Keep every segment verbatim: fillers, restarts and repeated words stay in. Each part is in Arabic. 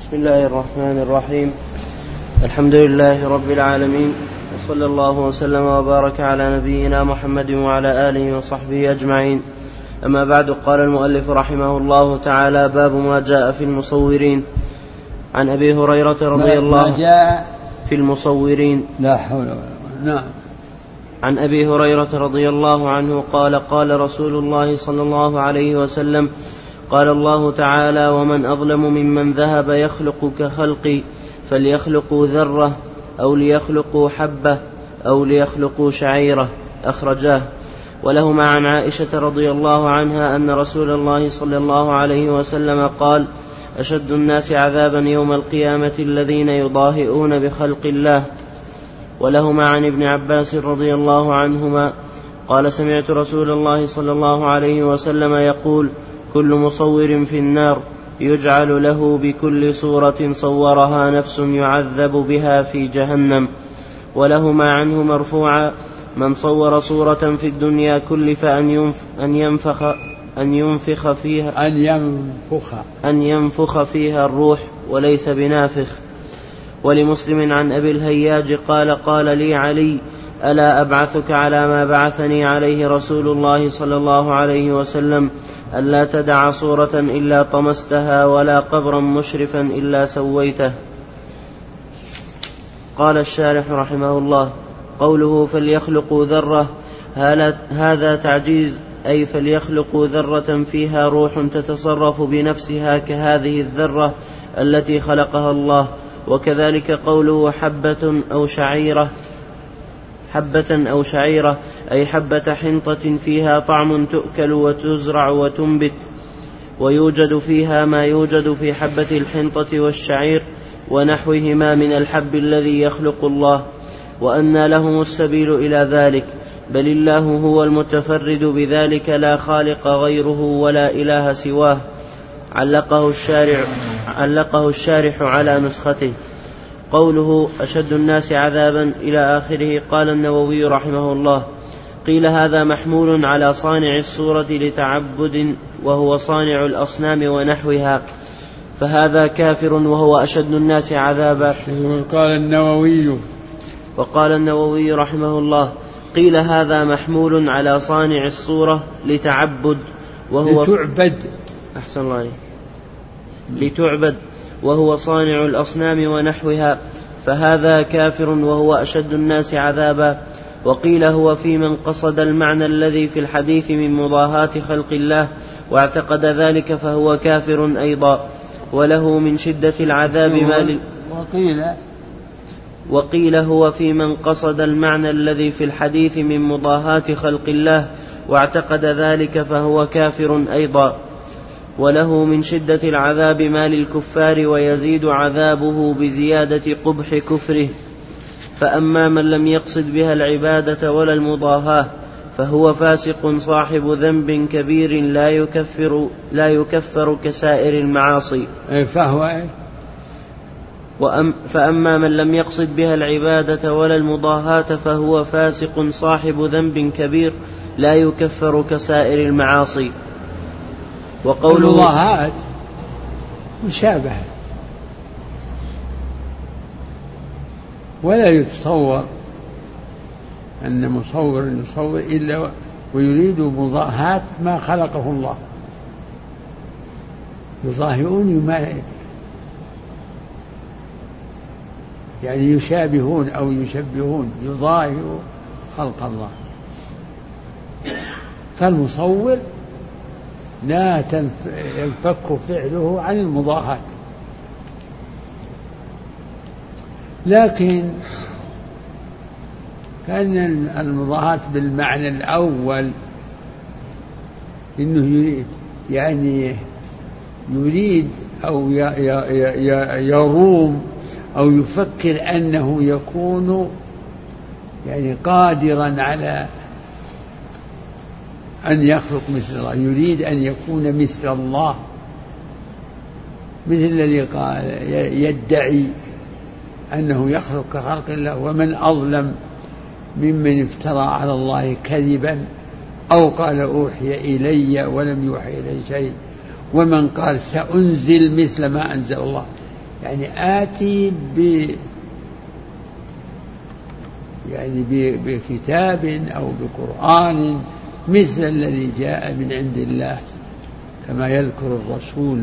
بسم الله الرحمن الرحيم. الحمد لله رب العالمين، وصلى الله وسلم وبارك على نبينا محمد وعلى آله وصحبه أجمعين. أما بعد، قال المؤلف رحمه الله تعالى: باب ما جاء في المصورين. عن أبي هريرة رضي الله عنه جاء في المصورين. لا حول ولا قوة. نعم. عن أبي هريرة رضي الله عنه قال: قال رسول الله صلى الله عليه وسلم: قال الله تعالى: ومن أظلم ممن ذهب يخلق كخلقي، فليخلقوا ذرة أو ليخلقوا حبة أو ليخلقوا شعيرة. أخرجاه. ولهما عن عائشة رضي الله عنها أن رسول الله صلى الله عليه وسلم قال: أشد الناس عذابا يوم القيامة الذين يضاهئون بخلق الله. ولهما عن ابن عباس رضي الله عنهما قال: سمعت رسول الله صلى الله عليه وسلم يقول: كل مصور في النار، يجعل له بكل صورة صورها نفس يعذب بها في جهنم. ولهما عنه مرفوعا: من صور صورة في الدنيا كلف أن ينفخ أن ينفخ أن ينفخ فيها أن ينفخ أن ينفخ فيها الروح وليس بنافخ. ولمسلم عن أبي الهياج قال: قال لي علي: ألا أبعثك على ما بعثني عليه رسول الله صلى الله عليه وسلم، ألا تدع صورة إلا طمستها ولا قبرا مشرفا إلا سويته. قال الشارح رحمه الله: قوله فليخلقوا ذرة هذا تعجيز، أي فليخلقوا ذرة فيها روح تتصرف بنفسها كهذه الذرة التي خلقها الله. وكذلك قوله حبة أو شعيرة حبة أو شعيرة أي حبة حنطة فيها طعم تؤكل وتزرع وتنبت، ويوجد فيها ما يوجد في حبة الحنطة والشعير ونحوهما من الحب الذي يخلق الله. وأن لهم السبيل إلى ذلك، بل الله هو المتفرد بذلك لا خالق غيره ولا إله سواه. علقه الشارع, علقه الشارح على نسخته. قوله أشد الناس عذابا إلى آخره. قال النووي رحمه الله: قيل هذا محمول على صانع الصورة لتعبد، وهو صانع الأصنام ونحوها، فهذا كافر وهو أشد الناس عذابا. قال النووي وقال النووي رحمه الله: قيل هذا محمول على صانع الصورة لتعبد، وهو لتعبد أحسن الله عليك لتعبد وهو صانع الأصنام ونحوها، فهذا كافر وهو أشد الناس عذابا. وقيل هو في من قصد المعنى الذي في الحديث من مضاهاة خلق الله واعتقد ذلك، فهو كافر أيضا، وله من شدة العذاب ما لل... وقيل وقيل هو في من قصد المعنى الذي في الحديث من مضاهاة خلق الله واعتقد ذلك، فهو كافر أيضا، وله من شدة العذاب ما للكفار، ويزيد عذابه بزيادة قبح كفره. فأما من لم يقصد بها العبادة ولا المضاهاة، فهو فاسق صاحب ذنب كبير لا يكفر, لا يكفر كسائر المعاصي. فهو وأم فأما من لم يقصد بها العبادة ولا المضاهاة، فهو فاسق صاحب ذنب كبير لا يكفر كسائر المعاصي. وقوله المضاهاة مشابهة، ولا يتصور أن مصور يصور إلا ويريد مضاهاة ما خلقه الله. يضاهئون ما يعني يشابهون أو يشبهون، يضاهئ خلق الله. فالمصور لا ينفك فعله عن المضاهاة، لكن كأن المضاهاة بالمعنى الأول إنه يريد يعني يريد أو يروم أو يفكر أنه يكون يعني قادرا على أن يخلق مثل الله، يريد أن يكون مثل الله، مثل الذي قال يدعي أنه يخلق كخلق الله. ومن أظلم ممن افترى على الله كذبا أو قال أوحي إلي ولم يوحي إلي شيء، ومن قال سأنزل مثل ما أنزل الله. يعني آتي ب يعني بكتاب أو بقرآن مثل الذي جاء من عند الله كما يذكر الرسول.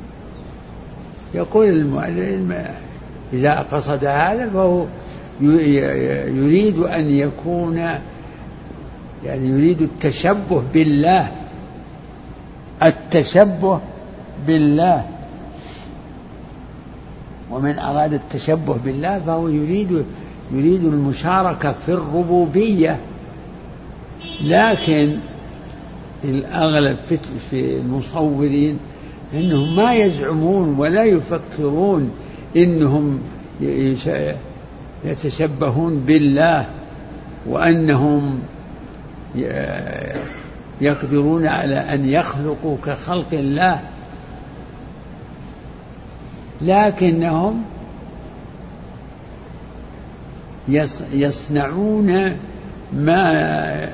يقول المؤلف إذا قصد هذا فهو يريد أن يكون يعني يريد التشبه بالله، التشبه بالله. ومن أراد التشبه بالله فهو يريد يريد المشاركة في الربوبية. لكن الأغلب في المصورين أنهم ما يزعمون ولا يفكرون أنهم يتشبهون بالله وأنهم يقدرون على أن يخلقوا كخلق الله، لكنهم يصنعون ما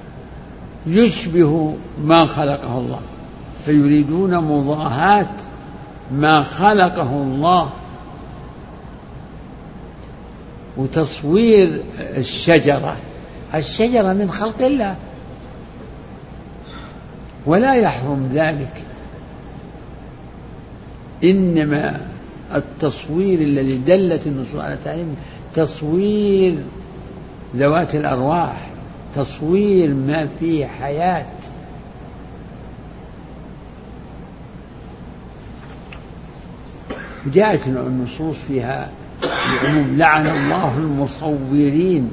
يشبه ما خلقه الله، فيريدون مضاهاة ما خلقه الله. وتصوير الشجرة، الشجرة من خلق الله ولا يحرم ذلك، إنما التصوير الذي دلت النصوص على تعليم تصوير ذوات الأرواح، تصوير ما فيه حياة. جاءت النصوص فيها العموم: لعن الله المصورين.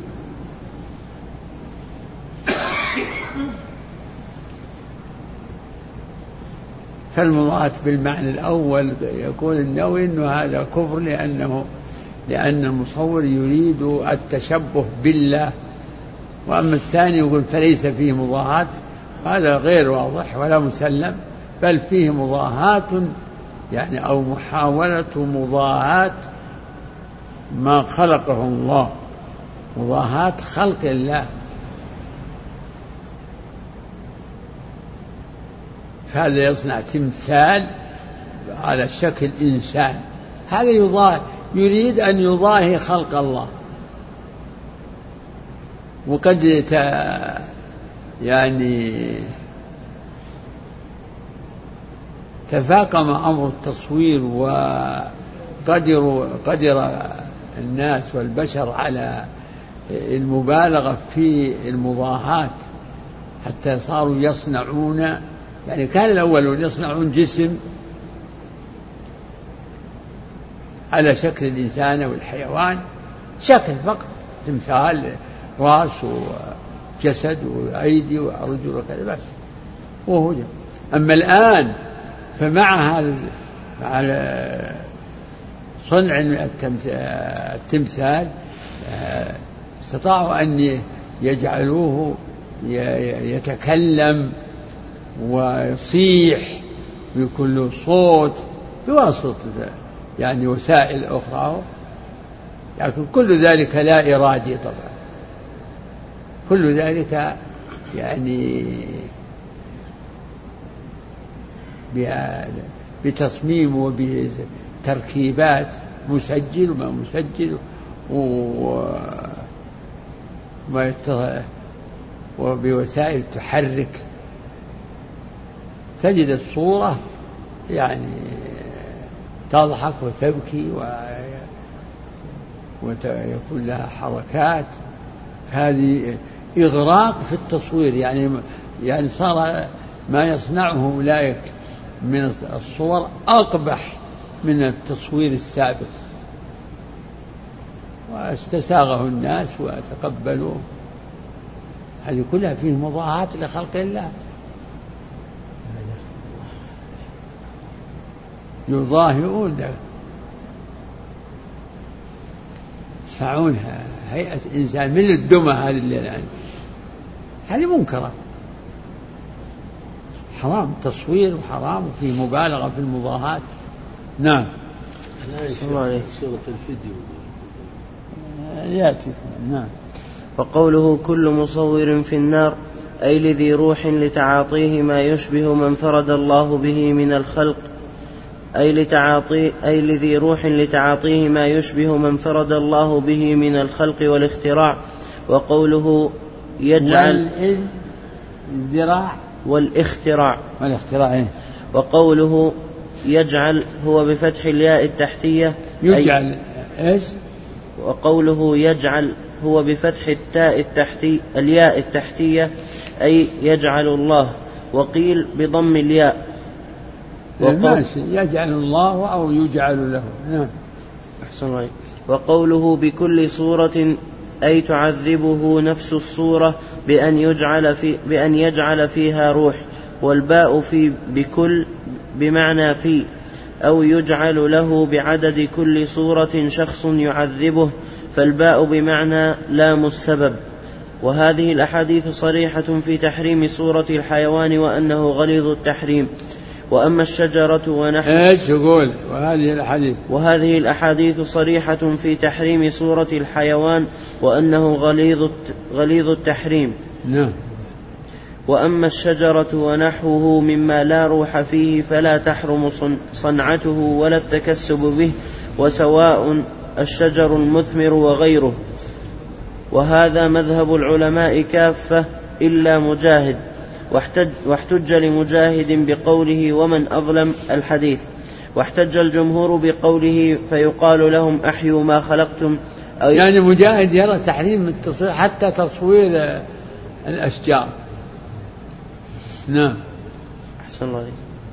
فالمضاهاة بالمعنى الأول يقول النووي أنه هذا كفر، لأنه لأن المصور يريد التشبه بالله. وأما الثاني يقول فليس فيه مضاهاة، هذا غير واضح ولا مسلم، بل فيه مضاهاة يعني أو محاولة مضاهاة ما خلقه الله، مضاهاة خلق الله. فهذا يصنع تمثال على شكل إنسان، هذا يضاهي، يريد أن يضاهي خلق الله. وقد يعني تفاقم أمر التصوير وقدر قدر الناس والبشر على المبالغة في المضاهاة حتى صاروا يصنعون، يعني كان الأولون يصنعون جسم على شكل الإنسان والحيوان، شكل فقط، تمثال رأس وجسد وأيدي وأرجل وكذا بس، وهو جمع. أما الآن فمع هذا على صنع التمثال استطاعوا أن يجعلوه يتكلم ويصيح بكل صوت بواسطة يعني وسائل أخرى، لكن كل ذلك لا إرادي طبعا، كل ذلك يعني بتصميم وبتركيبات مسجل وما مسجل وبوسائل تحرك، تجد الصورة يعني تضحك وتبكي ويكون لها حركات. هذه إغراق في التصوير، يعني يعني صار ما يصنعه أولئك من الصور أقبح من التصوير السابق، واستساغه الناس وتقبلوه. هذه كلها فيه مضاهاة لخلق الله، يضاهئون يسعونها هيئة إنسان من الدمى. هذه اللي الآن هذه منكرة، حرام، تصوير وحرام، وفي مبالغة في المضاهاة. نعم. صورة الفيديو يأتي. نعم. وقوله كل مصور في النار أي لذي روح لتعاطيه ما يشبه ما انفرد الله به من الخلق أي, لتعاطي أي لذي روح لتعاطيه ما يشبه ما انفرد الله به من الخلق والاختراع. وقوله يجعل والذراع والاختراع والاختراع إيه؟ وقوله يجعل هو بفتح الياء التحتية يجعل إيش؟ وقوله يجعل هو بفتح التاء التحتي الياء التحتية أي يجعل الله. وقيل بضم الياء ماشي يجعل الله أو يجعل له. نعم. أحسن الله. وقوله بكل صورة أي تعذبه نفس الصورة بأن يجعل في بأن يجعل فيها روح. والباء في بكل بمعنى في أو يجعل له بعدد كل صورة شخص يعذبه، فالباء بمعنى لام السبب. وهذه الأحاديث صريحة في تحريم صورة الحيوان وأنه غليظ التحريم. وأما الشجرة ونحو إيش يقول وهذه الأحاديث وهذه الأحاديث صريحة في تحريم صورة الحيوان وأنه غليظ غليظ التحريم. نعم. وأما الشجرة ونحوه مما لا روح فيه فلا تحرم صنعته ولا التكسب به، وسواء الشجر المثمر وغيره. وهذا مذهب العلماء كافة إلا مجاهد، واحتج, واحتج لمجاهد بقوله ومن أظلم الحديث. واحتج الجمهور بقوله فيقال لهم أحيوا ما خلقتم. أو يعني مجاهد يرى تحريم التصوير حتى تصوير الأشجار. نعم. أحسن الله عليك.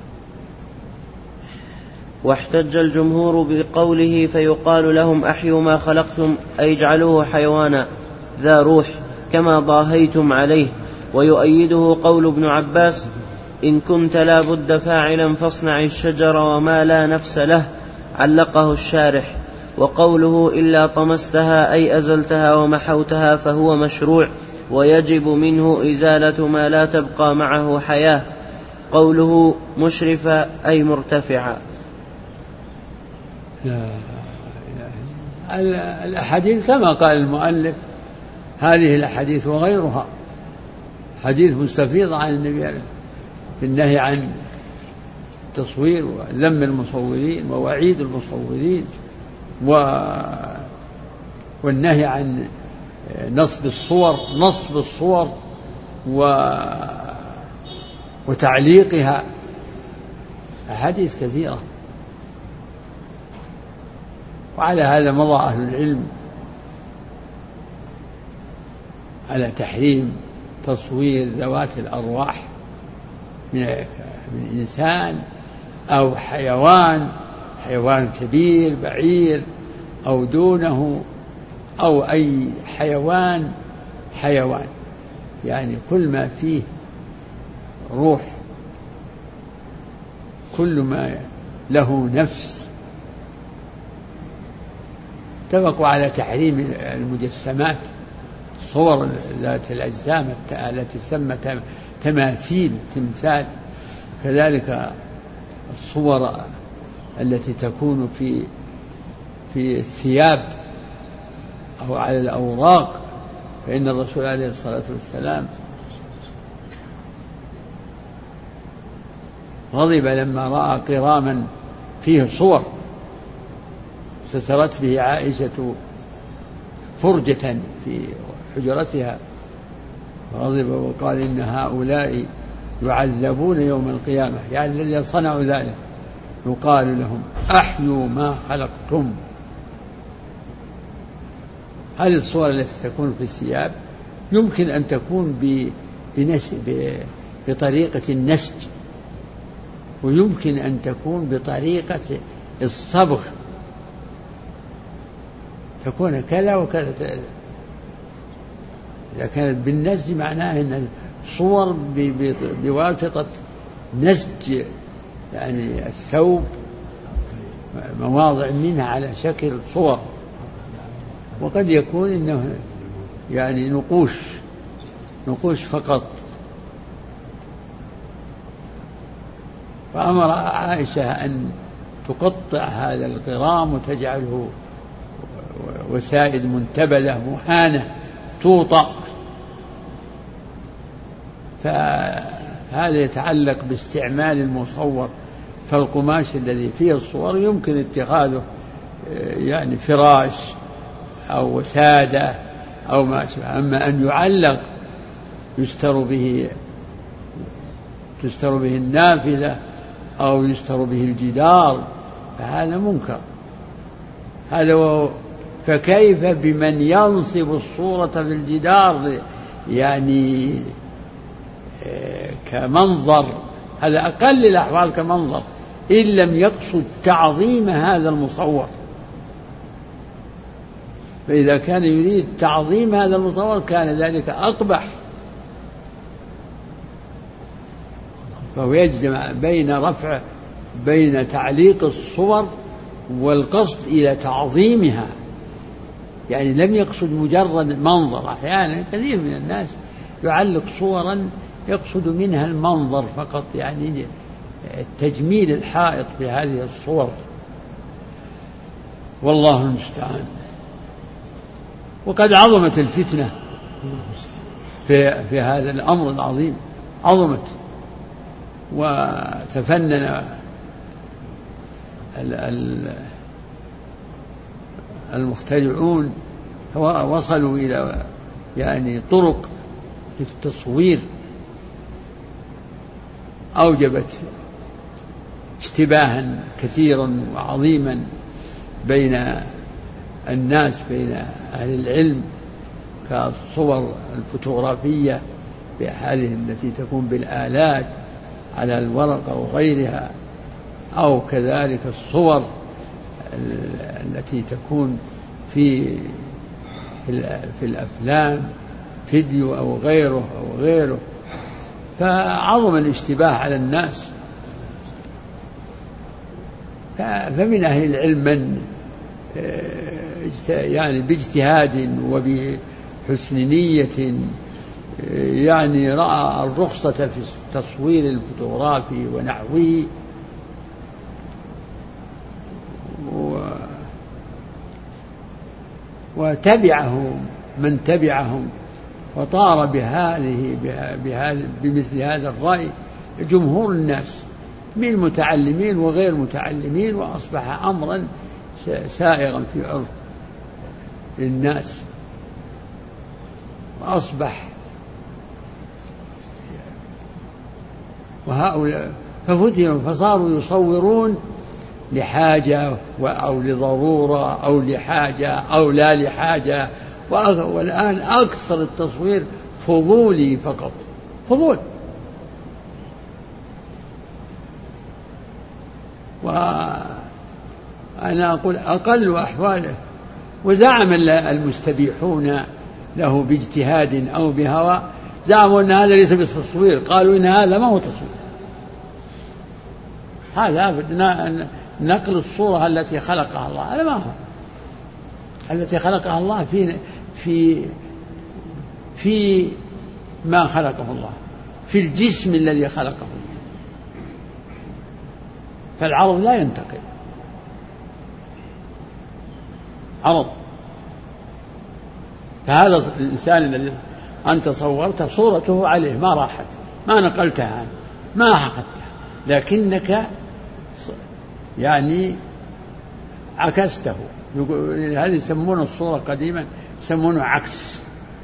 واحتج الجمهور بقوله فيقال لهم أحيوا ما خلقتم أي اجعلوه حيوانا ذا روح كما ضاهيتم عليه. ويؤيده قول ابن عباس إن كنت لا بد فاعلا فاصنع الشجر وما لا نفس له، علقه الشارح. وقوله إلا طمستها أي أزلتها ومحوتها فهو مشروع، ويجب منه إزالة ما لا تبقى معه حياة. قوله مشرفة أي مرتفعة. لا لا. الأحاديث كما قال المؤلف هذه الأحاديث وغيرها حديث مستفيض عن النبي في النهي عن التصوير وذم المصورين ووعيد المصورين و... والنهي عن نصب الصور نصب الصور و... وتعليقها. أحاديث كثيرة. وعلى هذا مضى أهل العلم على تحريم تصوير ذوات الأرواح من من إنسان أو حيوان حيوان كبير بعير أو دونه أو أي حيوان حيوان يعني كل ما فيه روح، كل ما له نفس. اتفقوا على تحريم المجسمات الصور ذات الأجسام التي تسمى تماثيل تمثال، كذلك الصور التي تكون في في الثياب أو على الأوراق، فإن الرسول عليه الصلاة والسلام غضب لما رأى قراما فيه صور سترت به عائشة فرجة في حجرتها، غضب وقال إن هؤلاء يعذبون يوم القيامة، يعني الذين صنعوا ذلك يقال لهم أحيوا ما خلقتم. هذه الصور التي تكون في الثياب يمكن أن تكون بطريقة النسج، ويمكن أن تكون بطريقة الصبغ، تكون كذا وكذا. إذا كانت بالنسج معناه أن الصور بواسطة نسج، يعني الثوب مواضع منها على شكل صور، وقد يكون إنه يعني نقوش نقوش فقط. فأمر عائشة أن تقطع هذا القرام وتجعله وسائد منتبلة مهانة توطأ. فهذا يتعلق باستعمال المصور فالقماش الذي فيه الصور يمكن اتخاذه يعني فراش أو وسادة أو ما أشبه. أما أن يعلق يستر به تستر به النافذة أو يستر به الجدار فهذا منكر. هذا فكيف بمن ينصب الصورة في الجدار يعني كمنظر؟ هذا أقل الأحوال كمنظر إن لم يقصد تعظيم هذا المصور. فإذا كان يريد تعظيم هذا المصور كان ذلك أقبح. فهو يجمع بين رفع بين تعليق الصور والقصد إلى تعظيمها، يعني لم يقصد مجرد منظر. أحيانا كثير من الناس يعلق صورا يقصد منها المنظر فقط، يعني تجميل الحائط بهذه الصور، والله المستعان. وقد عظمت الفتنة في, في هذا الأمر العظيم، عظمت وتفنن المخترعون وصلوا إلى يعني طرق للتصوير أوجبت اشتباها كثيرا وعظيما بين الناس، بين أهل العلم، كالصور الفوتوغرافية هذه التي تكون بالآلات على الورق أو غيرها، أو كذلك الصور التي تكون في في الأفلام فيديو أو غيره أو غيره. فعظم الاشتباه على الناس. فمن أهل العلم من يعني باجتهاد وبحسن نية يعني رأى الرخصة في التصوير الفوتوغرافي ونحوه، وتبعهم من تبعهم وطار بهذه بهذه بمثل هذا الرأي جمهور الناس من متعلمين وغير متعلمين، وأصبح أمرا سائغا في عرف الناس، وأصبح وهؤلاء ففتنوا فصاروا يصورون لحاجة أو لضرورة أو لحاجة أو لا لحاجة. والآن أكثر التصوير فضولي فقط، فضول. وأنا أقول أقل أحواله. وزعم المستبيحون له باجتهاد أو بهوى، زعموا أن هذا ليس بالتصوير، قالوا إن هذا ما هو تصوير، هذا نقل الصورة التي خلقها الله، هذا ما هو التي خلقها الله في في في ما خلقه الله، في الجسم الذي خلقه الله، فالعرض لا ينتقل، عرض. فهذا الإنسان الذي أنت صورته صورته عليه ما راحت، ما نقلتها عنه، ما حقدتها، لكنك يعني عكسته. هذه يسمونه الصورة قديما يسمونه عكس.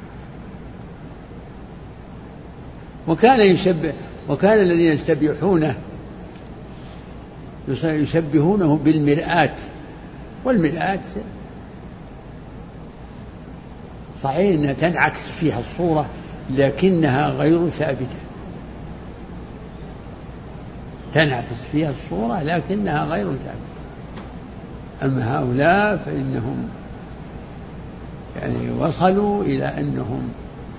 وكان يشبه وكان الذين يستبيحونه يشبهونه بالمرآة، والمرآة صحيح أنها تنعكس فيها الصورة لكنها غير ثابتة، تنعكس فيها الصورة لكنها غير ثابتة. أما هؤلاء فإنهم يعني وصلوا إلى أنهم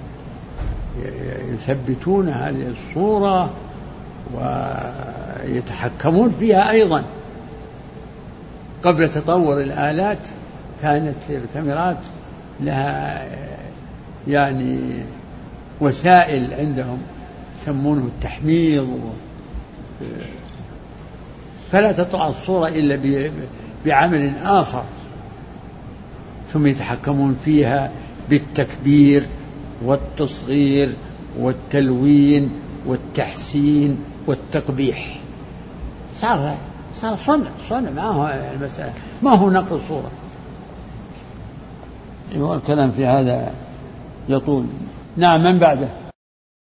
يثبتون هذه الصورة ويتحكمون فيها أيضا. قبل تطور الآلات كانت الكاميرات لها يعني وسائل عندهم يسمونه التحميض، فلا تطلع الصورة إلا بعمل آخر، ثم يتحكمون فيها بالتكبير والتصغير والتلوين والتحسين والتقبيح. صار صار صنع صنع ما هو المسألة ما هو نقل صورة. والكلام في هذا يطول. نعم من بعده.